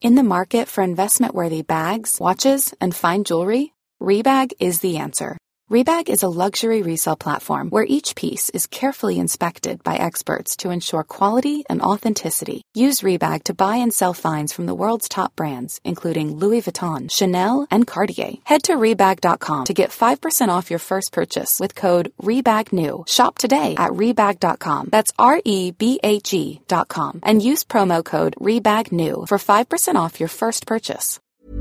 In the market for investment-worthy bags, watches, and fine jewelry, Rebag is the answer. Rebag is a luxury resale platform where each piece is carefully inspected by experts to ensure quality and authenticity. Use Rebag to buy and sell finds from the world's top brands, including Louis Vuitton, Chanel, and Cartier. Head to Rebag.com to get 5% off your first purchase with code REBAGNEW. Shop today at Rebag.com. That's REBAG.com. And use promo code REBAGNEW for 5% off your first purchase.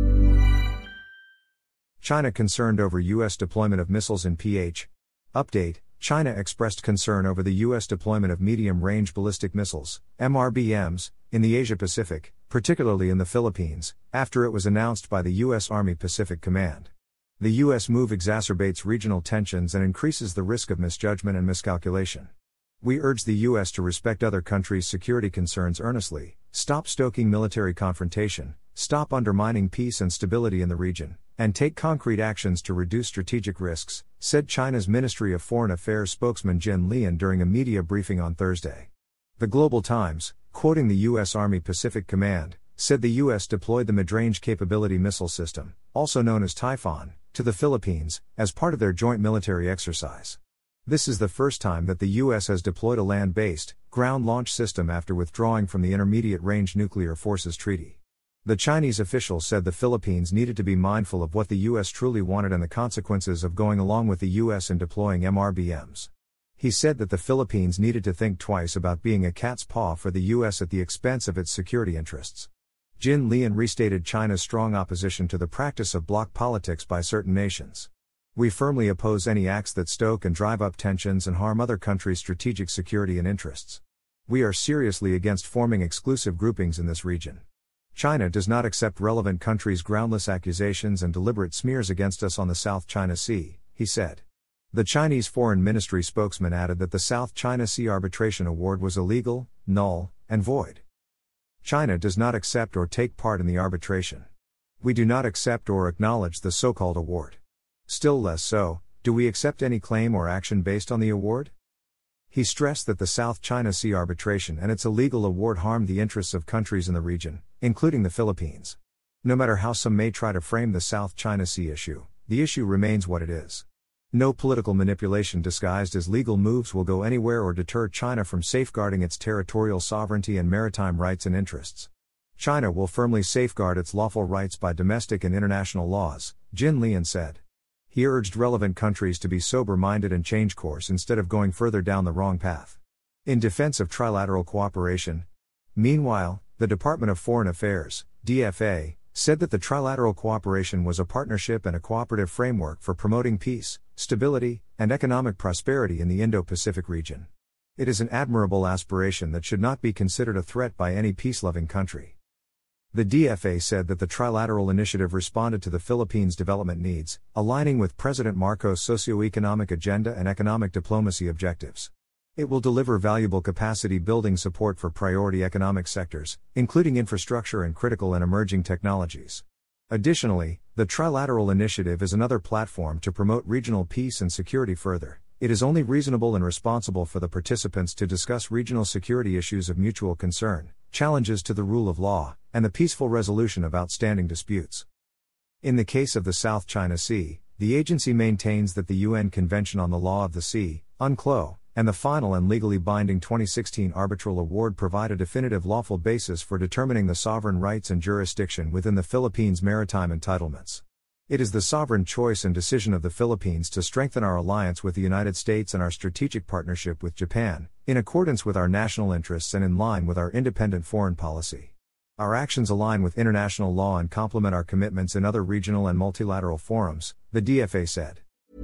China concerned over U.S. deployment of missiles in PH. Update: China expressed concern over the U.S. deployment of medium-range ballistic missiles, MRBMs, in the Asia-Pacific, particularly in the Philippines, after it was announced by the U.S. Army Pacific Command. The U.S. move exacerbates regional tensions and increases the risk of misjudgment and miscalculation. We urge the U.S. to respect other countries' security concerns earnestly, stop stoking military confrontation, stop undermining peace and stability in the region, and take concrete actions to reduce strategic risks, said China's Ministry of Foreign Affairs spokesman Jin Lian during a media briefing on Thursday. The Global Times, quoting the U.S. Army Pacific Command, said the U.S. deployed the Mid-Range Capability Missile System, also known as Typhoon, to the Philippines, as part of their joint military exercise. This is the first time that the U.S. has deployed a land-based, ground launch system after withdrawing from the Intermediate Range Nuclear Forces Treaty. The Chinese official said the Philippines needed to be mindful of what the U.S. truly wanted and the consequences of going along with the U.S. in deploying MRBMs. He said that the Philippines needed to think twice about being a cat's paw for the U.S. at the expense of its security interests. Jin Lian restated China's strong opposition to the practice of bloc politics by certain nations. We firmly oppose any acts that stoke and drive up tensions and harm other countries' strategic security and interests. We are seriously against forming exclusive groupings in this region. China does not accept relevant countries' groundless accusations and deliberate smears against us on the South China Sea, he said. The Chinese Foreign Ministry spokesman added that the South China Sea arbitration award was illegal, null, and void. China does not accept or take part in the arbitration. We do not accept or acknowledge the so-called award. Still less so, do we accept any claim or action based on the award? He stressed that the South China Sea arbitration and its illegal award harmed the interests of countries in the region, including the Philippines. No matter how some may try to frame the South China Sea issue, the issue remains what it is. No political manipulation disguised as legal moves will go anywhere or deter China from safeguarding its territorial sovereignty and maritime rights and interests. China will firmly safeguard its lawful rights by domestic and international laws, Jin Lian said. He urged relevant countries to be sober-minded and change course instead of going further down the wrong path. In defense of trilateral cooperation. Meanwhile, the Department of Foreign Affairs, DFA, said that the trilateral cooperation was a partnership and a cooperative framework for promoting peace, stability, and economic prosperity in the Indo-Pacific region. It is an admirable aspiration that should not be considered a threat by any peace-loving country. The DFA said that the trilateral initiative responded to the Philippines' development needs, aligning with President Marcos' socio-economic agenda and economic diplomacy objectives. It will deliver valuable capacity-building support for priority economic sectors, including infrastructure and critical and emerging technologies. Additionally, the trilateral initiative is another platform to promote regional peace and security further. It is only reasonable and responsible for the participants to discuss regional security issues of mutual concern, challenges to the rule of law, and the peaceful resolution of outstanding disputes. In the case of the South China Sea, the agency maintains that the UN Convention on the Law of the Sea, UNCLOS, and the final and legally binding 2016 arbitral award provide a definitive lawful basis for determining the sovereign rights and jurisdiction within the Philippines' maritime entitlements. It is the sovereign choice and decision of the Philippines to strengthen our alliance with the United States and our strategic partnership with Japan, in accordance with our national interests and in line with our independent foreign policy. Our actions align with international law and complement our commitments in other regional and multilateral forums, the DFA said.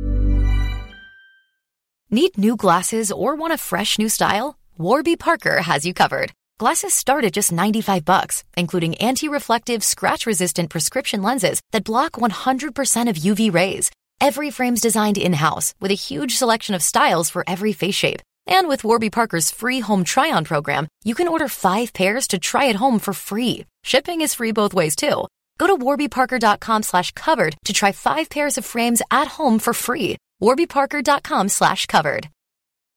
Need new glasses or want a fresh new style? Warby Parker has you covered. Glasses start at just $95, including anti-reflective, scratch-resistant prescription lenses that block 100% of UV rays. Every frame's designed in-house, with a huge selection of styles for every face shape. And with Warby Parker's free home try-on program, you can order 5 pairs to try at home for free. Shipping is free both ways, too. Go to warbyparker.com/covered to try 5 pairs of frames at home for free. warbyparker.com/covered.